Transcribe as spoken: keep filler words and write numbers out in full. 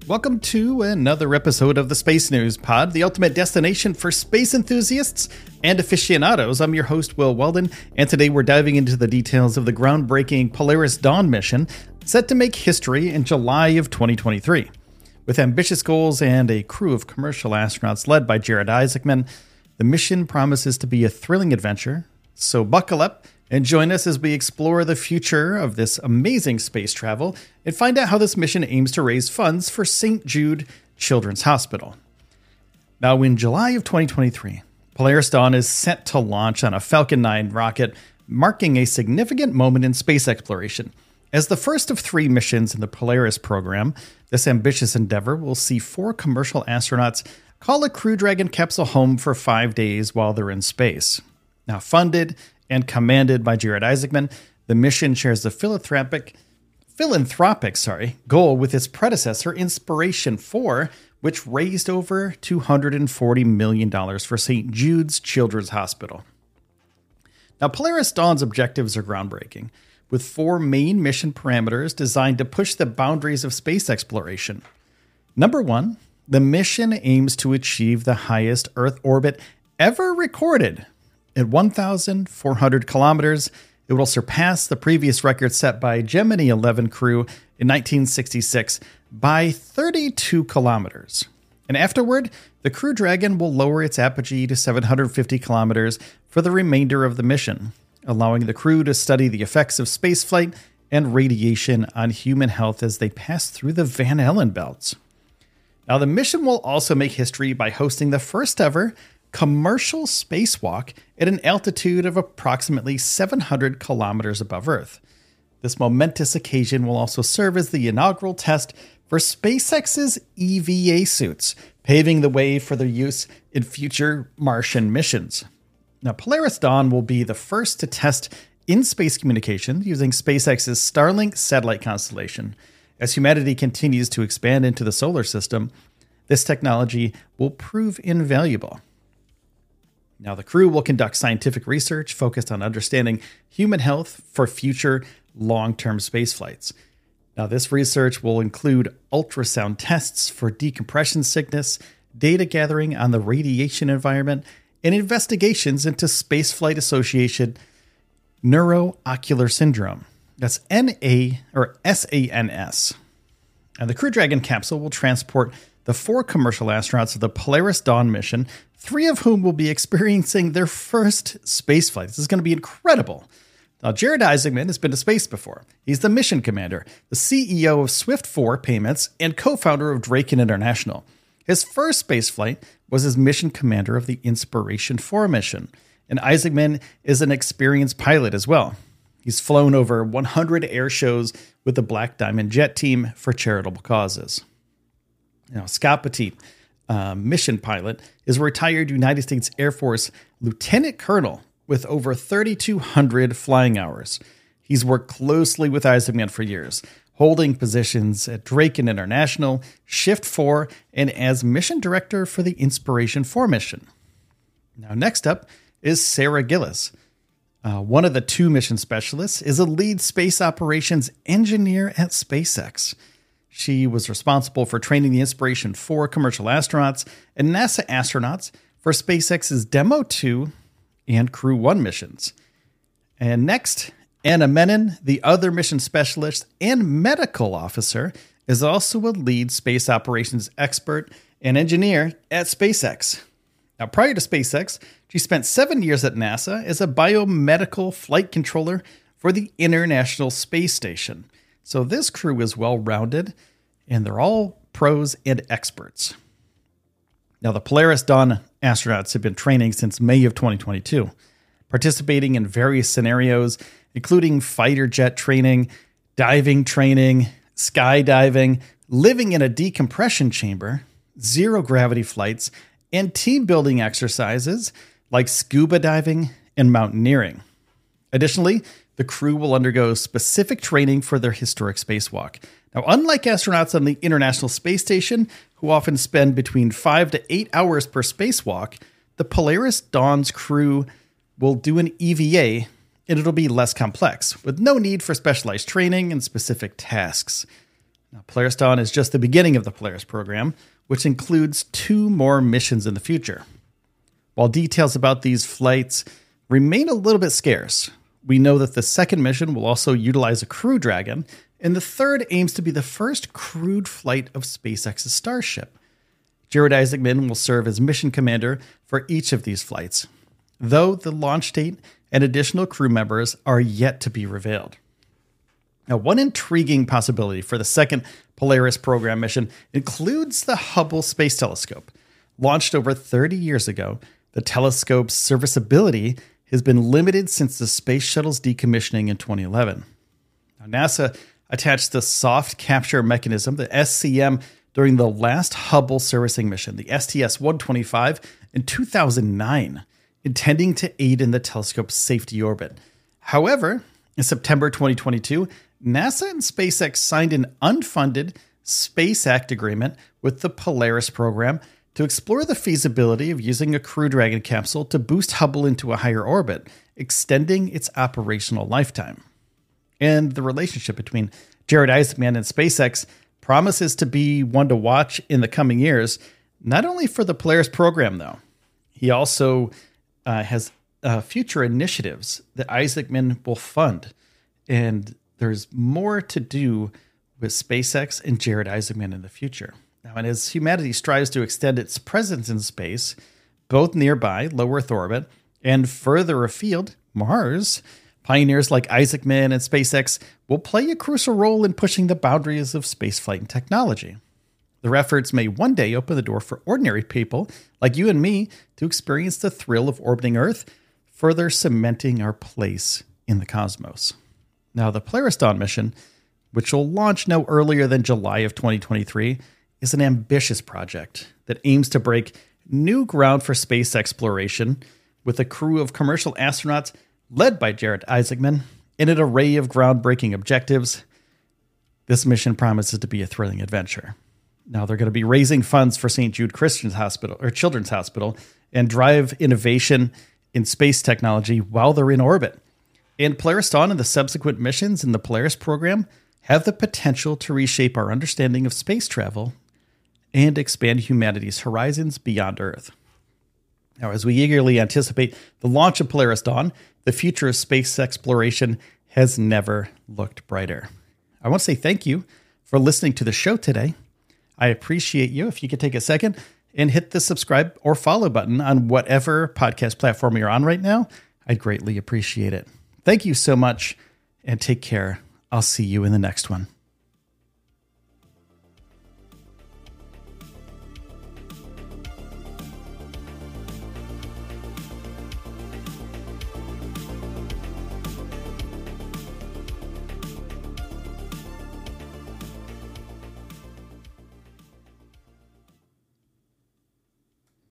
Welcome to another episode of the Space News Pod, the ultimate destination for space enthusiasts and aficionados. I'm your host, Will Weldon, and today we're diving into the details of the groundbreaking Polaris Dawn mission set to make history in July of twenty twenty-three. With ambitious goals and a crew of commercial astronauts led by Jared Isaacman, the mission promises to be a thrilling adventure. So buckle up and join us as we explore the future of this amazing space travel and find out how this mission aims to raise funds for Saint Jude Children's Hospital. Now, in July of twenty twenty-three, Polaris Dawn is set to launch on a Falcon nine rocket, marking a significant moment in space exploration. As the first of three missions in the Polaris program, this ambitious endeavor will see four commercial astronauts call a Crew Dragon capsule home for five days while they're in space. Now, funded and commanded by Jared Isaacman, the mission shares the philanthropic, philanthropic sorry, goal with its predecessor, Inspiration four, which raised over two hundred forty million dollars for Saint Jude's Children's Hospital. Now, Polaris Dawn's objectives are groundbreaking, with four main mission parameters designed to push the boundaries of space exploration. Number one, the mission aims to achieve the highest Earth orbit ever recorded. At one thousand four hundred kilometers, it will surpass the previous record set by Gemini eleven crew in nineteen sixty-six by thirty-two kilometers. And afterward, the Crew Dragon will lower its apogee to seven hundred fifty kilometers for the remainder of the mission, allowing the crew to study the effects of spaceflight and radiation on human health as they pass through the Van Allen belts. Now, the mission will also make history by hosting the first ever commercial spacewalk at an altitude of approximately seven hundred kilometers above Earth. This momentous occasion will also serve as the inaugural test for SpaceX's E V A suits, paving the way for their use in future Martian missions. Now, Polaris Dawn will be the first to test in-space communication using SpaceX's Starlink satellite constellation. As humanity continues to expand into the solar system, this technology will prove invaluable. Now, the crew will conduct scientific research focused on understanding human health for future long-term space flights. Now, this research will include ultrasound tests for decompression sickness, data gathering on the radiation environment, and investigations into spaceflight associated neuroocular syndrome. That's N A or S A N S. And the Crew Dragon capsule will transport the four commercial astronauts of the Polaris Dawn mission, three of whom will be experiencing their first spaceflight. This is going to be incredible. Now, Jared Isaacman has been to space before. He's the mission commander, the C E O of Swift four Payments, and co-founder of Draken International. His first spaceflight was as mission commander of the Inspiration four mission, and Isaacman is an experienced pilot as well. He's flown over one hundred air shows with the Black Diamond Jet team for charitable causes. Now, Scott Petit, uh, mission pilot, is a retired United States Air Force lieutenant colonel with over thirty-two hundred flying hours. He's worked closely with Isaacman for years, holding positions at Draken International, Shift four, and as mission director for the Inspiration four mission. Now, next up is Sarah Gillis. Uh, one of the two mission specialists is a lead space operations engineer at SpaceX. She was responsible for training the Inspiration four commercial astronauts and NASA astronauts for SpaceX's Demo two and Crew one missions. And next, Anna Menon, the other mission specialist and medical officer, is also a lead space operations expert and engineer at SpaceX. Now, prior to SpaceX, she spent seven years at NASA as a biomedical flight controller for the International Space Station. So this crew is well-rounded, and they're all pros and experts. Now, the Polaris Dawn astronauts have been training since May of twenty twenty-two, participating in various scenarios, including fighter jet training, diving training, skydiving, living in a decompression chamber, zero-gravity flights, and team-building exercises like scuba diving and mountaineering. Additionally, the crew will undergo specific training for their historic spacewalk. Now, unlike astronauts on the International Space Station, who often spend between five to eight hours per spacewalk, the Polaris Dawn's crew will do an E V A, and it'll be less complex, with no need for specialized training and specific tasks. Now, Polaris Dawn is just the beginning of the Polaris program, which includes two more missions in the future. While details about these flights remain a little bit scarce, we know that the second mission will also utilize a Crew Dragon, and the third aims to be the first crewed flight of SpaceX's Starship. Jared Isaacman will serve as mission commander for each of these flights, though the launch date and additional crew members are yet to be revealed. Now, one intriguing possibility for the second Polaris program mission includes the Hubble Space Telescope. Launched over thirty years ago, the telescope's serviceability has been limited since the space shuttle's decommissioning in twenty eleven. Now, NASA attached the soft capture mechanism, the S C M, during the last Hubble servicing mission, the S T S one twenty-five, in two thousand nine, intending to aid in the telescope's safety orbit. However, in September twenty twenty-two, NASA and SpaceX signed an unfunded Space Act agreement with the Polaris program to explore the feasibility of using a Crew Dragon capsule to boost Hubble into a higher orbit, extending its operational lifetime. And the relationship between Jared Isaacman and SpaceX promises to be one to watch in the coming years, not only for the Polaris program, though. He also uh, has uh, future initiatives that Isaacman will fund, and there's more to do with SpaceX and Jared Isaacman in the future. Now, and as humanity strives to extend its presence in space, both nearby, low Earth orbit, and further afield, Mars, pioneers like Isaacman and SpaceX will play a crucial role in pushing the boundaries of spaceflight and technology. Their efforts may one day open the door for ordinary people like you and me to experience the thrill of orbiting Earth, further cementing our place in the cosmos. Now, the Polaris Dawn mission, which will launch no earlier than July of twenty twenty-three, is an ambitious project that aims to break new ground for space exploration with a crew of commercial astronauts led by Jared Isaacman and an array of groundbreaking objectives. This mission promises to be a thrilling adventure. Now, they're going to be raising funds for Saint Jude Christian Hospital or Children's Hospital and drive innovation in space technology while they're in orbit. And Polaris Dawn and the subsequent missions in the Polaris program have the potential to reshape our understanding of space travel and expand humanity's horizons beyond Earth. Now, as we eagerly anticipate the launch of Polaris Dawn, the future of space exploration has never looked brighter. I want to say thank you for listening to the show today. I appreciate you if you could take a second and hit the subscribe or follow button on whatever podcast platform you're on right now. I'd greatly appreciate it. Thank you so much, and take care. I'll see you in the next one.